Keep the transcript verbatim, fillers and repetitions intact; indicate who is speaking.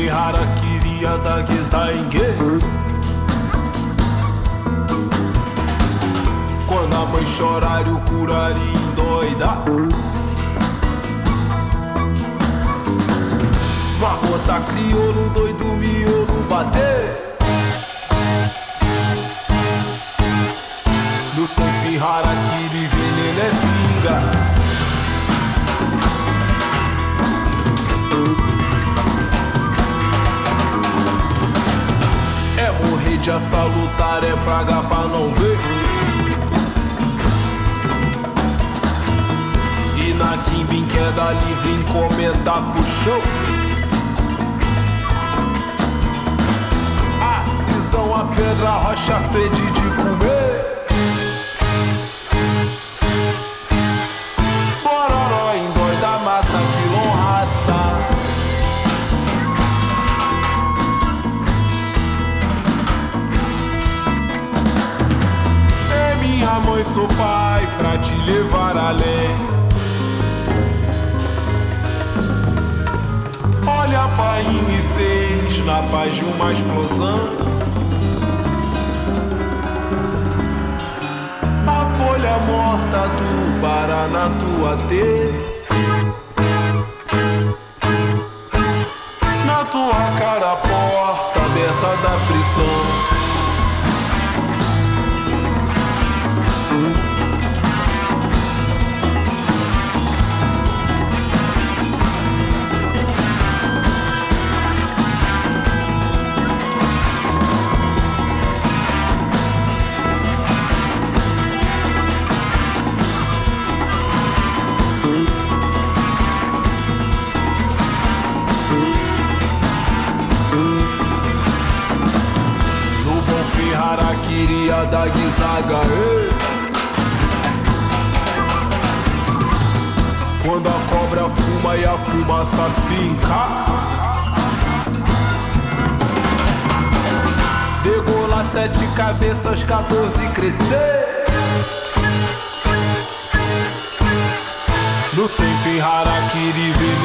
Speaker 1: fim harakiri adagizaingue. Quando a mãe chorar e o curari endoidar, vá botar crioulo doido, miolo bater. No sem fim harakiri veneno é pinga. É morrer de assalutar, é praga pra não ver. E na Kimbim queda livre, encomenda pro chão. A cisão, a pedra, a rocha, a sede de comer. Bororó, endoida massa, quilom raça. Minha mãe, sou pai pra te levar além. Olha, pai me fez na paz de uma explosão. A folha morta do Paraná, tua teia. Na tua cara, a porta aberta da prisão. Harakiri adagizaga, ei. Quando a cobra fuma e a fumaça finca, degola sete cabeças, quatorze crescer. No sem fim harakiri